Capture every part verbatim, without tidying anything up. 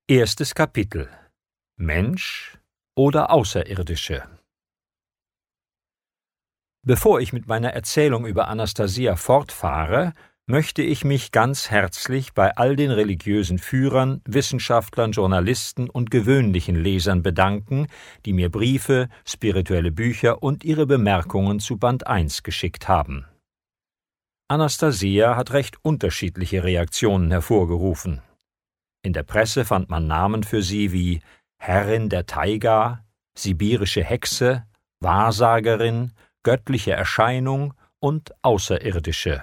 Erstes Kapitel: Mensch oder Außerirdische. Bevor ich mit meiner Erzählung über Anastasia fortfahre, möchte ich mich ganz herzlich bei all den religiösen Führern, Wissenschaftlern, Journalisten und gewöhnlichen Lesern bedanken, die mir Briefe, spirituelle Bücher und ihre Bemerkungen zu Band eins geschickt haben. Anastasia hat recht unterschiedliche Reaktionen hervorgerufen. In der Presse fand man Namen für sie wie Herrin der Taiga, sibirische Hexe, Wahrsagerin, göttliche Erscheinung und Außerirdische.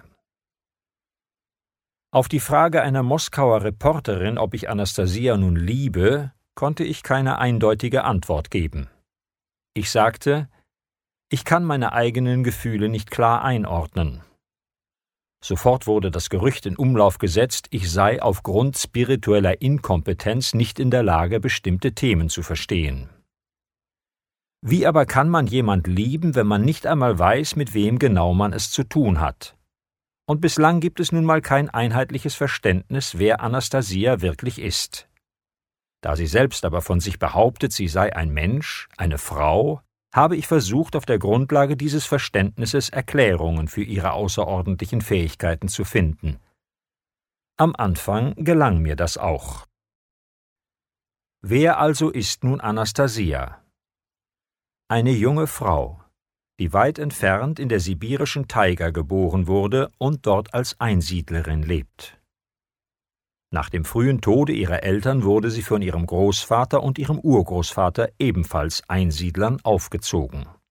Auf die Frage einer Moskauer Reporterin, ob ich Anastasia nun liebe, konnte ich keine eindeutige Antwort geben. Ich sagte, ich kann meine eigenen Gefühle nicht klar einordnen. Sofort wurde das Gerücht in Umlauf gesetzt, ich sei aufgrund spiritueller Inkompetenz nicht in der Lage, bestimmte Themen zu verstehen. Wie aber kann man jemand lieben, wenn man nicht einmal weiß, mit wem genau man es zu tun hat? Und bislang gibt es nun mal kein einheitliches Verständnis, wer Anastasia wirklich ist. Da sie selbst aber von sich behauptet, sie sei ein Mensch, eine Frau, habe ich versucht, auf der Grundlage dieses Verständnisses Erklärungen für ihre außerordentlichen Fähigkeiten zu finden. Am Anfang gelang mir das auch. Wer also ist nun Anastasia? Eine junge Frau, die weit entfernt in der sibirischen Taiga geboren wurde und dort als Einsiedlerin lebt. Nach dem frühen Tode ihrer Eltern wurde sie von ihrem Großvater und ihrem Urgroßvater, ebenfalls Einsiedlern, aufgezogen.